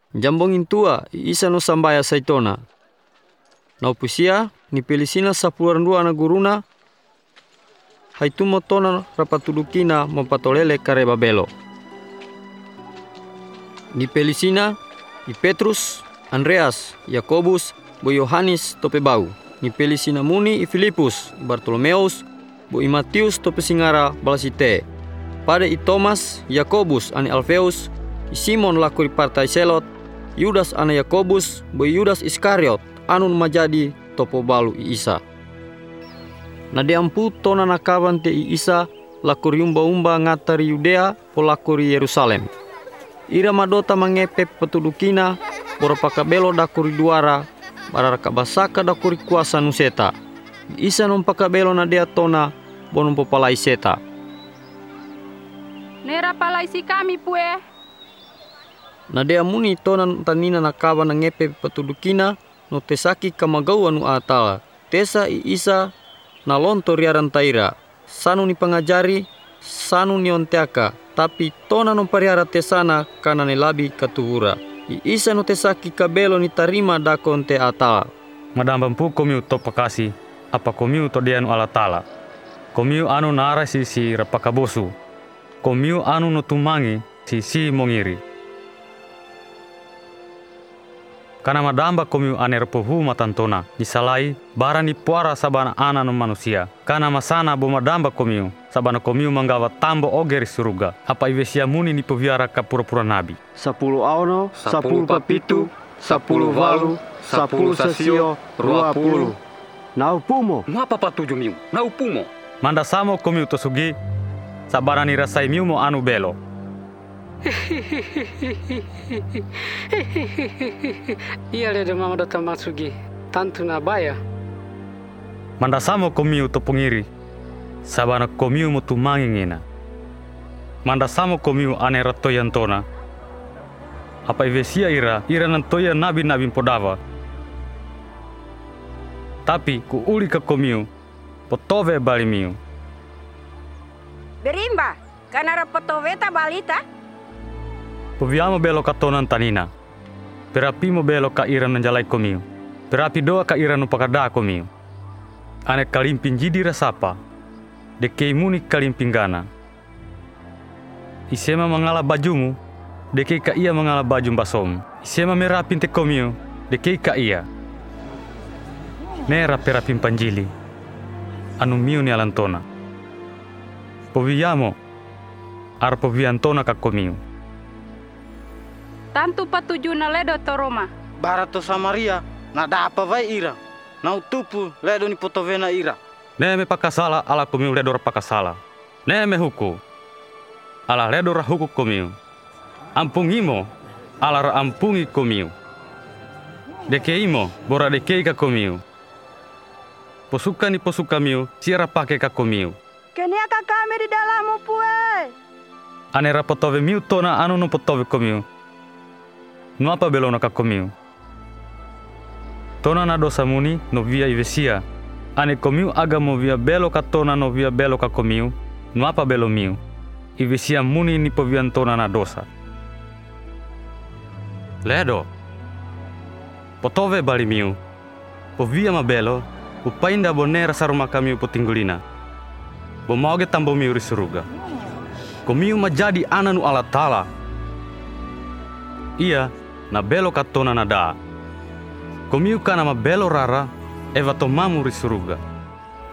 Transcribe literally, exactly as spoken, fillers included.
Jambongin tua Isa no sambaya saitona. Na upusia ni pelisina sapuluan dua na guruna. Haitumo tona rapatudukina mempatolele kareba belo. Ni pelisina ni Petrus, Andreas, Yakobus, bo Yohanes tope bau. Ni pelisina muni i Filipus, Bartolomeus, bo i Matius tope singara balasite. Pada i Thomas, Yakobus ane Alfeus, i Simon laku i partai Selot, Yudas ane Yakobus, bo i Yudas Iskariot, anun majadi topo balu i Isa. Na diampu tona nakaban te i Isa laku riumba-umba ngatari Yudea po laku ri Yerusalem. Ira madota mangepe petudukina, bora pakabelo dakuri duara, barara kabasaka dakuri kuasa nuseta. Isa non pakabelo na dea tona, bonum popalai seta. Nera palai si kami pue. Na dea muni tona tanina nakaba na ngepe petudukina, no tesaki kamagau anu atala. Tesa i Isa na lonto riaran taira. Sanu ni pangajari, sanu ni onteaka, tapi tona non pariara tesana kana ne labi katuhura. I Isa no tesaki kabelo ni tarima dakon te atala. Madambampu komiu to pakasi, apa komiu to dianu ala tala. Komiu anu nara si si rapakabosu. Komiu anu no tumangi si si mongiri. Kana madamba komiu ane repohu matantona, disalai barani puara sabana ana no manusia. Kana masana bo madamba komiu, sabana komiu manggawa tambo ogeri suruga. Apa iwesia muni ni peviara ka pura-pura nabi. Sepuluh auno, sepuluh papitu, sepuluh valu, sepuluh sasio, rua puluh. Nau pumo. Ngapa patuju miu? Nau pumo. Manda samo komiu tosugi, sabana ni rasai miu mo anu belo. Iya le mama dota masugi tantu na baya. Manda samo komiu to pungiri, sabana komiu mo tumangi ngina. Manda samo komiu ane ratoyantona. Apa iwesia ira, ira nantoya nabi-nabi podawa. Tapi ku uli ka komiu, potove bali miu. Berimba, kana rapotoveta balita? Poviamo belo katonan tanina. Perapi mo belo ka ira nanjalai komiu. Perapi doa ka ira no pakada komiu. Ane kalimpin jidi rasapa. Dekei muni kalimpin gana. Isema mangala bajumu. Dekei ka ia mangala baju basom. Isema merapin te komiu. Dekei ka ia. Nera perapin panjili. Anu miu ni alantona. Poviamo. Ar poviantona ka komiu. Tantu patuju na ledo to Roma. Barato Samaria, na dapa vai ira. Nau tupu ledo ni potovena ira. Neme pakasala ala komiu ledor pakasala. Neme huku. Ala ledor huku komiu. Ampungimo ala ra ampungi komiu. Dekeimo bora dekei ka komiu. Posuka ni posuka miu siara pake ka komiu. Kenia ka kami di dalammu pue. Ane ra potove miu tona anu no potove komiu. No apa belona ka komiu. Tona na dosa muni no via ivesia. Ane komiu aga mo via belo ka tona no via belo ka komiu. No apa belo miu. Ivesia muni ni povian tona na dosa. Ledo. Potove bali miu. Povia ma belo. Upainda bonera saruma kamiu potinggulina. Bomoge tambo miu risuruga. Komiu majadi ananu ala tala. Ia na belo katona nada. Komiu kana ma belo rara eva tomamu risuruga.